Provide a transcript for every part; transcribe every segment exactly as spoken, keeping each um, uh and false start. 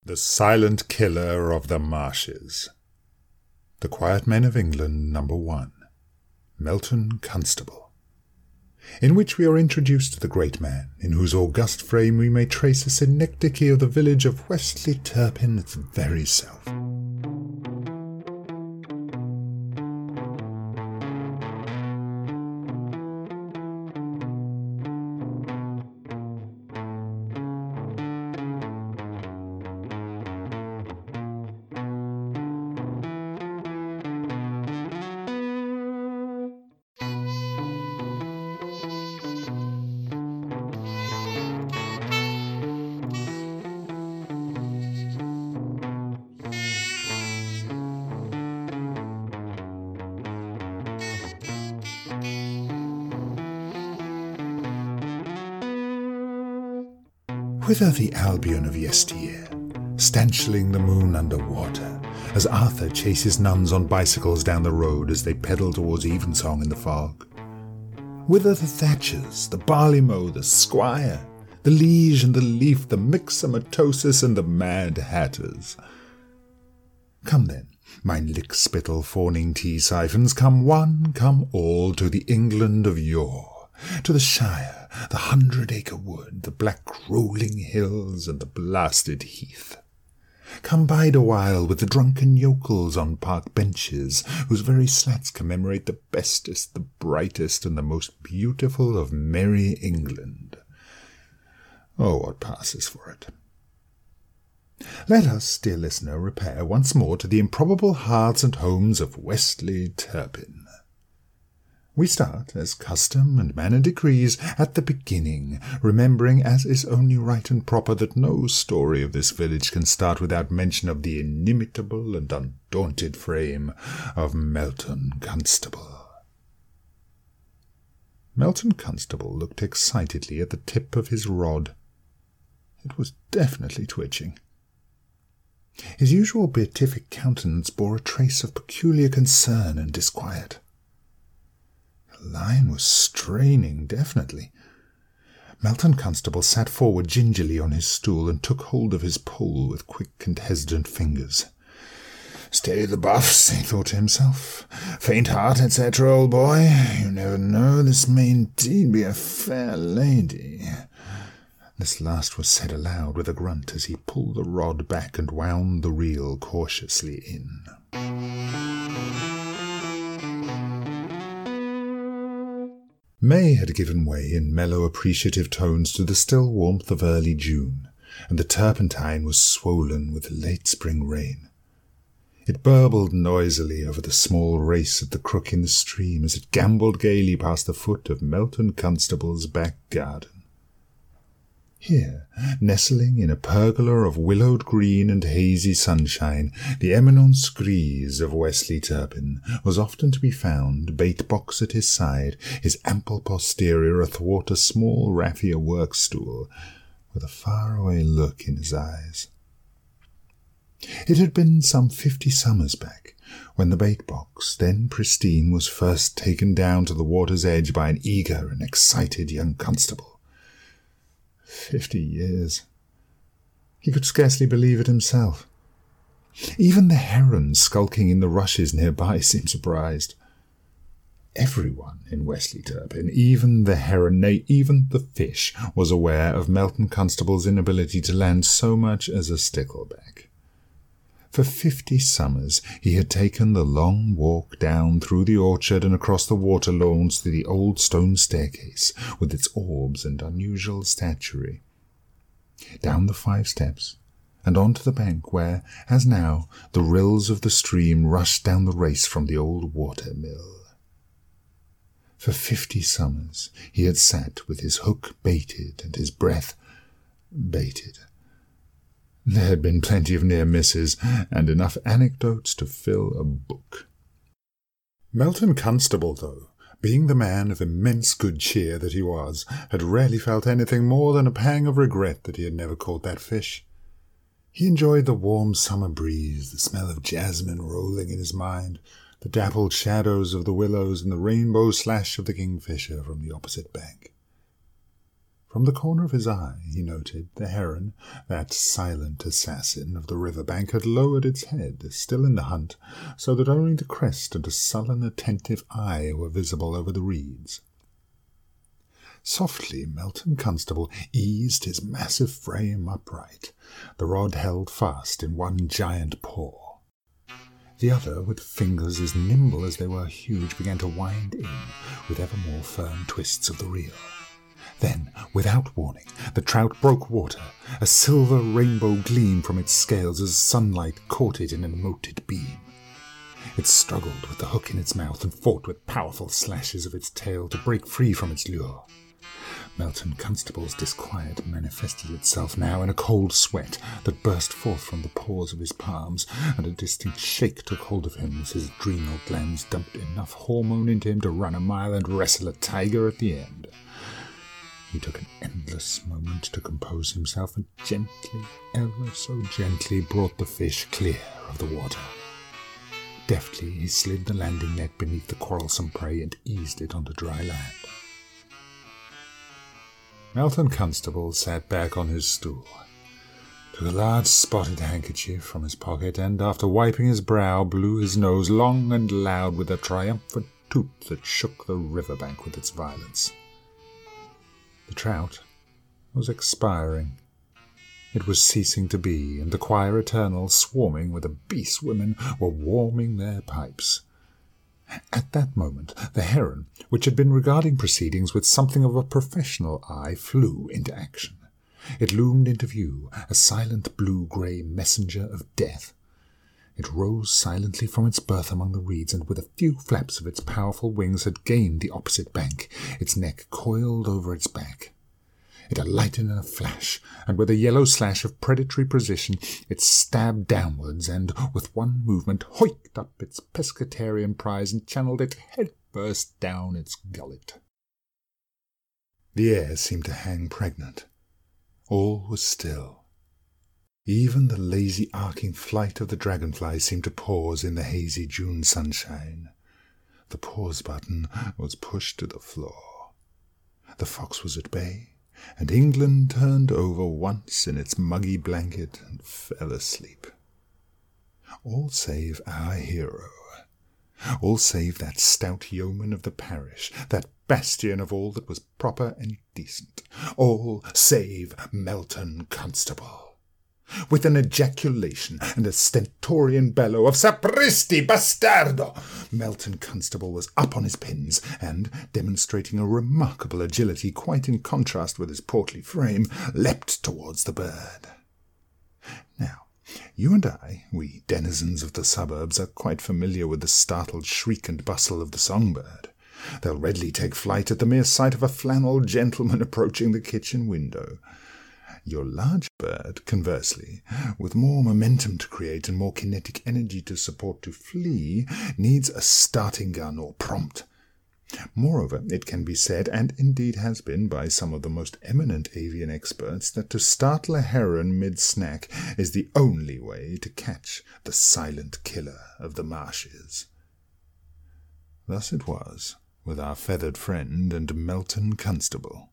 The Silent Killer of the Marshes. The Quiet Men of England, Number One. Melton Constable. In which we are introduced to the great man, in whose august frame we may trace a synecdoche of the village of Wesley Turpin its very self. Whither the Albion of yesteryear, stanchling the moon under water, as Arthur chases nuns on bicycles down the road as they pedal towards evensong in the fog? Whither the Thatchers, the Barleymow, the Squire, the Liege and the Leaf, the Myxomatosis and the Mad Hatters? Come then, mine lick-spittle fawning tea-siphons, come one, come all, to the England of yore. To the Shire, the hundred-acre wood, the black rolling hills, and the blasted heath. Come bide a while with the drunken yokels on park benches, whose very slats commemorate the bestest, the brightest, and the most beautiful of merry England. Oh, what passes for it! Let us, dear listener, repair once more to the improbable hearths and homes of Wesley Turpin. We start, as custom and manner decrees, at the beginning, remembering, as is only right and proper, that no story of this village can start without mention of the inimitable and undaunted frame of Melton Constable. Melton Constable looked excitedly at the tip of his rod. It was definitely twitching. His usual beatific countenance bore a trace of peculiar concern and disquiet. The lion was straining, definitely. Melton Constable sat forward gingerly on his stool and took hold of his pole with quick and hesitant fingers. "Steady the buffs," he thought to himself. "Faint heart, et cetera, old boy. You never know, this may indeed be a fair lady." This last was said aloud with a grunt as he pulled the rod back and wound the reel cautiously in. May had given way in mellow appreciative tones to the still warmth of early June, and the Turpentine was swollen with late spring rain. It burbled noisily over the small race at the crook in the stream as it gambolled gaily past the foot of Melton Constable's back garden. Here, nestling in a pergola of willowed green and hazy sunshine, the eminence grise of Wesley Turpin was often to be found, bait-box at his side, his ample posterior athwart a small raffia work-stool, with a far-away look in his eyes. It had been some fifty summers back, when the bait-box, then pristine, was first taken down to the water's edge by an eager and excited young constable. Fifty years. He could scarcely believe it himself. Even the heron skulking in the rushes nearby seemed surprised. Everyone in Wesley Turpin, even the heron, nay, even the fish, was aware of Melton Constable's inability to land so much as a stickleback. For fifty summers he had taken the long walk down through the orchard and across the water lawns to the old stone staircase, with its orbs and unusual statuary. Down the five steps, and on to the bank where, as now, the rills of the stream rushed down the race from the old water-mill. For fifty summers he had sat with his hook baited and his breath baited. There had been plenty of near misses, and enough anecdotes to fill a book. Melton Constable, though, being the man of immense good cheer that he was, had rarely felt anything more than a pang of regret that he had never caught that fish. He enjoyed the warm summer breeze, the smell of jasmine rolling in his mind, the dappled shadows of the willows, and the rainbow slash of the kingfisher from the opposite bank. From the corner of his eye he noted the heron, that silent assassin of the river bank, had lowered its head, still in the hunt, so that only the crest and a sullen, attentive eye were visible over the reeds. Softly Melton Constable eased his massive frame upright, the rod held fast in one giant paw. The other, with fingers as nimble as they were huge, began to wind in with ever more firm twists of the reel. Then, without warning, the trout broke water, a silver rainbow gleam from its scales as sunlight caught it in an moted beam. It struggled with the hook in its mouth and fought with powerful slashes of its tail to break free from its lure. Melton Constable's disquiet manifested itself now in a cold sweat that burst forth from the pores of his palms, and a distinct shake took hold of him as his adrenal glands dumped enough hormone into him to run a mile and wrestle a tiger at the end. He took an endless moment to compose himself and gently, ever so gently, brought the fish clear of the water. Deftly he slid the landing net beneath the quarrelsome prey and eased it onto dry land. Melton Constable sat back on his stool, took a large spotted handkerchief from his pocket, and, after wiping his brow, blew his nose long and loud with a triumphant toot that shook the river bank with its violence. The trout was expiring. It was ceasing to be, and the choir eternal, swarming with obese women, were warming their pipes. At that moment the heron, which had been regarding proceedings with something of a professional eye, flew into action. It loomed into view, a silent blue-grey messenger of death. It rose silently from its berth among the reeds, and with a few flaps of its powerful wings had gained the opposite bank, its neck coiled over its back. It alighted in a flash, and with a yellow slash of predatory precision it stabbed downwards, and, with one movement, hoiked up its pescatarian prize and channeled it head-first down its gullet. The air seemed to hang pregnant. All was still. Even the lazy arcing flight of the dragonfly seemed to pause in the hazy June sunshine. The pause button was pushed to the floor. The fox was at bay, and England turned over once in its muggy blanket and fell asleep. All save our hero. All save that stout yeoman of the parish, that bastion of all that was proper and decent. All save Melton Constable. With an ejaculation and a stentorian bellow of "Sapristi, bastardo!" Melton Constable was up on his pins, and, demonstrating a remarkable agility quite in contrast with his portly frame, leapt towards the bird. Now, you and I, we denizens of the suburbs, are quite familiar with the startled shriek and bustle of the songbird. They'll readily take flight at the mere sight of a flannel gentleman approaching the kitchen window. Your large bird, conversely, with more momentum to create and more kinetic energy to support to flee, needs a starting gun or prompt. Moreover, it can be said, and indeed has been by some of the most eminent avian experts, that to startle a heron mid-snack is the only way to catch the silent killer of the marshes. Thus it was with our feathered friend and Melton Constable.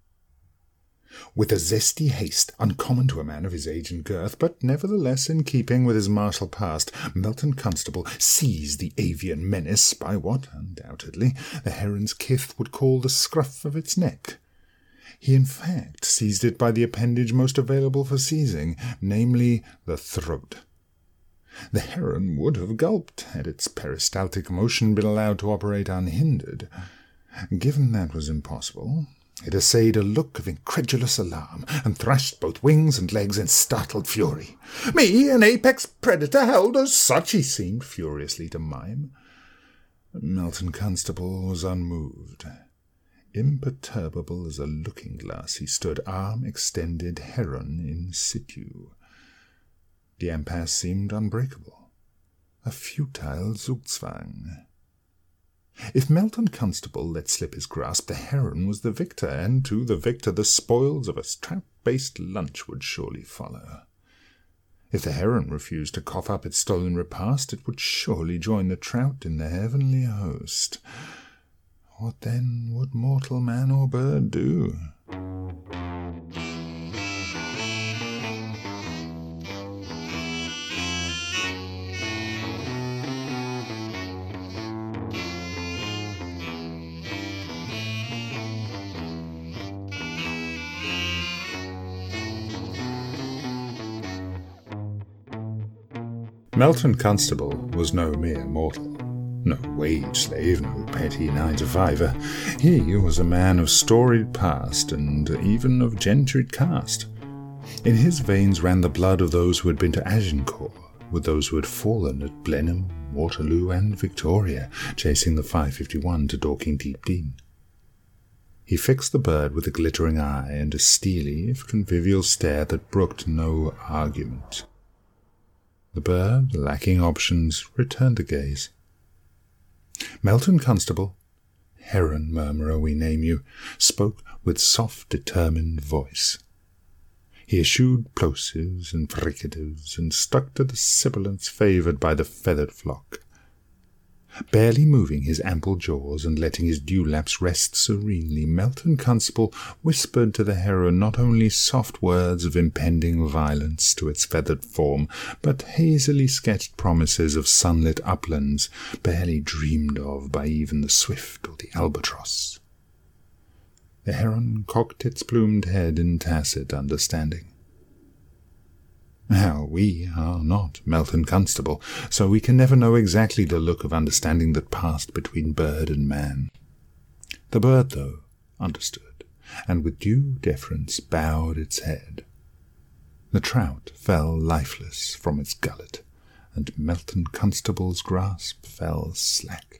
With a zesty haste uncommon to a man of his age and girth, but nevertheless in keeping with his martial past, Melton Constable seized the avian menace by what, undoubtedly, the heron's kith would call the scruff of its neck. He in fact seized it by the appendage most available for seizing, namely the throat. The heron would have gulped had its peristaltic motion been allowed to operate unhindered. Given that was impossible, it essayed a look of incredulous alarm, and thrashed both wings and legs in startled fury. "Me, an apex predator, held as such," he seemed furiously to mime. Melton Constable was unmoved. Imperturbable as a looking-glass, he stood, arm extended, heron in situ. The impasse seemed unbreakable, a futile Zugzwang. If Melton Constable let slip his grasp, the heron was the victor, and to the victor the spoils of a trout-based lunch would surely follow. If the heron refused to cough up its stolen repast, it would surely join the trout in the heavenly host. What then would mortal man or bird do? Melton Constable was no mere mortal. No wage slave, no petty nine-to-fiver. He was a man of storied past and even of gentried caste. In his veins ran the blood of those who had been to Agincourt, with those who had fallen at Blenheim, Waterloo, and Victoria, chasing the five fifty-one to Dorking Deep Dean. He fixed the bird with a glittering eye and a steely, if convivial stare that brooked no argument. The bird, lacking options, returned the gaze. Melton Constable, Heron Murmurer we name you, spoke with soft, determined voice. He eschewed plosives and fricatives, and stuck to the sibilants favoured by the feathered flock. Barely moving his ample jaws and letting his dewlaps rest serenely, Melton Constable whispered to the heron not only soft words of impending violence to its feathered form, but hazily sketched promises of sunlit uplands barely dreamed of by even the swift or the albatross. The heron cocked its plumed head in tacit understanding. Now, we are not Melton Constable, so we can never know exactly the look of understanding that passed between bird and man. The bird, though, understood, and with due deference bowed its head. The trout fell lifeless from its gullet, and Melton Constable's grasp fell slack.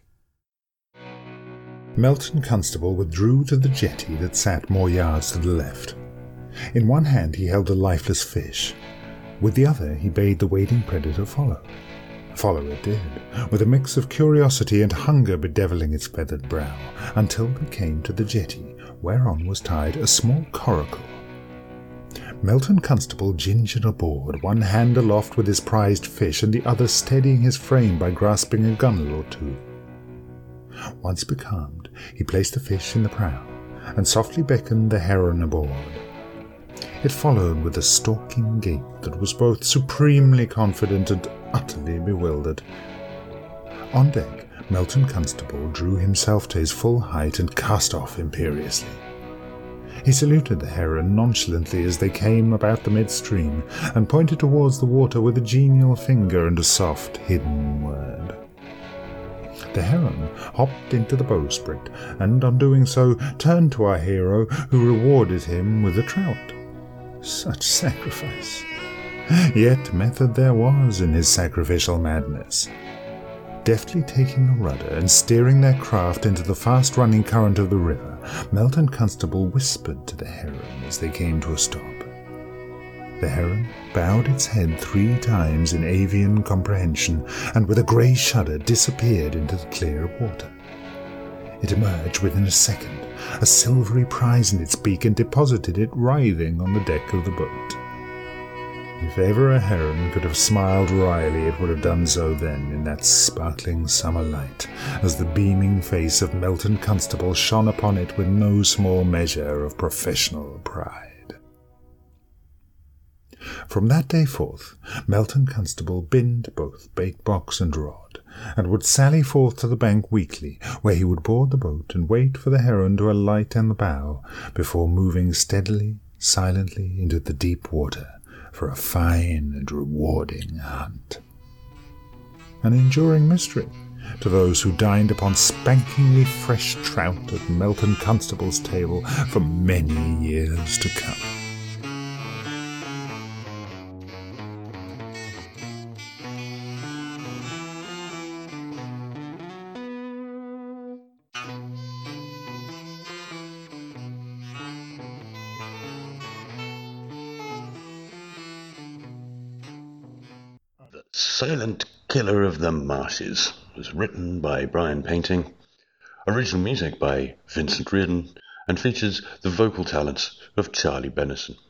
Melton Constable withdrew to the jetty that sat more yards to the left. In one hand he held a lifeless fish. With the other he bade the waiting predator follow. Follow it did, with a mix of curiosity and hunger bedeviling its feathered brow, until they came to the jetty, whereon was tied a small coracle. Melton Constable gingered aboard, one hand aloft with his prized fish, and the other steadying his frame by grasping a gunwale or two. Once becalmed, he placed the fish in the prow, and softly beckoned the heron aboard. It followed with a stalking gait that was both supremely confident and utterly bewildered. On deck, Melton Constable drew himself to his full height and cast off imperiously. He saluted the heron nonchalantly as they came about the midstream, and pointed towards the water with a genial finger and a soft, hidden word. The heron hopped into the bowsprit, and on doing so turned to our hero, who rewarded him with a trout. Such sacrifice! Yet method there was in his sacrificial madness. Deftly taking the rudder and steering their craft into the fast-running current of the river, Melton Constable whispered to the heron as they came to a stop. The heron bowed its head three times in avian comprehension, and with a grey shudder disappeared into the clear water. It emerged within a second, a silvery prize in its beak, and deposited it writhing on the deck of the boat. If ever a heron could have smiled wryly, it would have done so then, in that sparkling summer light, as the beaming face of Melton Constable shone upon it with no small measure of professional pride. From that day forth, Melton Constable binned both bait-box and rod, and would sally forth to the bank weekly, where he would board the boat and wait for the heron to alight in the bow, before moving steadily, silently into the deep water for a fine and rewarding hunt. An enduring mystery to those who dined upon spankingly fresh trout at Melton Constable's table for many years to come. Silent Killer of the Marshes was written by Brian Painting, original music by Vincent Reardon, and features the vocal talents of Charlie Bennison.